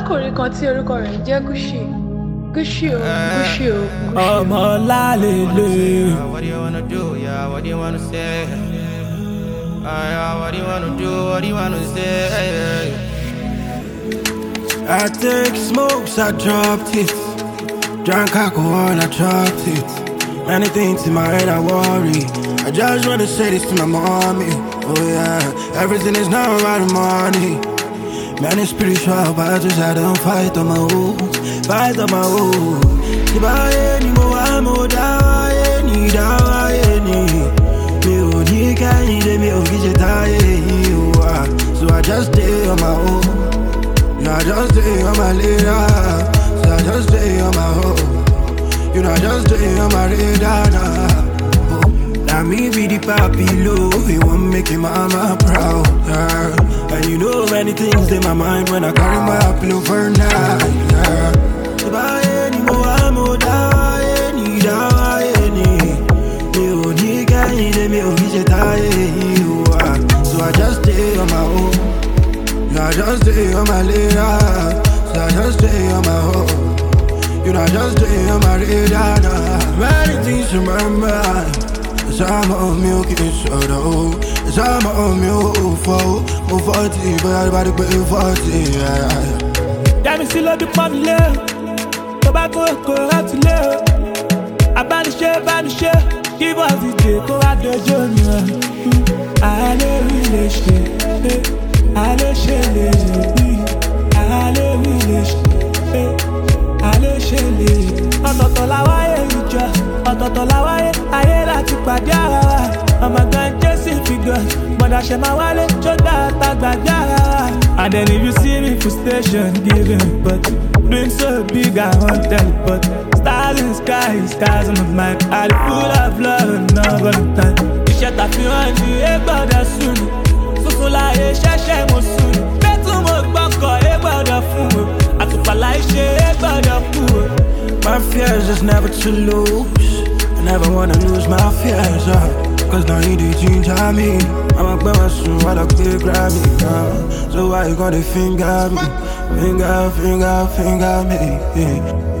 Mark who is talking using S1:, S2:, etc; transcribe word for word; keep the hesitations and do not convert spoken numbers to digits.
S1: arákùnrin kan tí orúkọ rẹ̀ ń jẹ́ Gucci. Gucci o, Gucci o, Gucci o.
S2: Ọmọ lálele.
S3: What do you wanna do? Yeah, what do you wanna say? Uh, yeah, what do you wanna do? What do you wanna say?
S4: I take smokes, I dropped it. Drank alcohol, I dropped it. Many things in my head, I worry. I just wanna say this to my mommy. Oh yeah, everything is now about the money. Many spiritual battles, I don't fight on my own. Fight on my own. If I any more, I'm more down, any down, any. Me oh, you can't need me, oh, get you tired. So I just stay on my own. Yeah, I just stay on my radar. So I just stay on my own. You know, I just stay on my radar. Oh, now me be the papi low. You want make your mama proud, yeah. And you know many things in my mind when I carry my pillow for night, yeah. If I any more, I'm more down, any down, any. Me oh, you can't need me, oh, get you tired. So I just stay on my own. Yeah, I just stay on my radar. So I just stay on my own. You know, I just stay on my radar. Many things in my mind. It's all my own milk, it's all the old. It's all my own milk, for more forty, but everybody pay forty.
S2: Yàmi sí lójú pọ́n mi lé o, tó bá kó èkó láti lé o. Abániṣe bániṣe, kí bọ́ọ̀sì jè kó wá dojú mi hàn. Àlẹ́ rí lè ṣe, àlẹ́ ṣe lè rí, àlẹ́ rí lè ṣe, àlẹ́ ṣe lè rí. Ọ̀tọ̀ọ̀tọ̀ la wáyé ìjọ, ọ̀tọ̀ọ̀tọ̀ la wáyé ayé láti pàdé ara wa. Ọmọ gan Jésì figure, mọ̀dà ṣe máa wálé tó dáadáa gbàgbé ara wa. And then if you see me for station giving, but dream so big I won't tell. But stars in the sky, stars on my mind. I full of love and not gonna time. Iṣẹ́ tàfi hàn ní ẹgbọ́dọ̀ sùn. Funfun láyé ṣẹ́ṣẹ́ mo sùn. Bẹ́tù mo gbọ́kọ̀ ẹgbọ́dọ̀ fún o. Àtùpàlà iṣẹ́ ẹgbọ́dọ̀ kú o.
S4: My fears is never to lose. I never wanna lose my fears, uh, cause now you did change me. I'm a grandma soon, what a big grab me, uh, so why you gonna finger me? Finger, finger, finger me, yeah.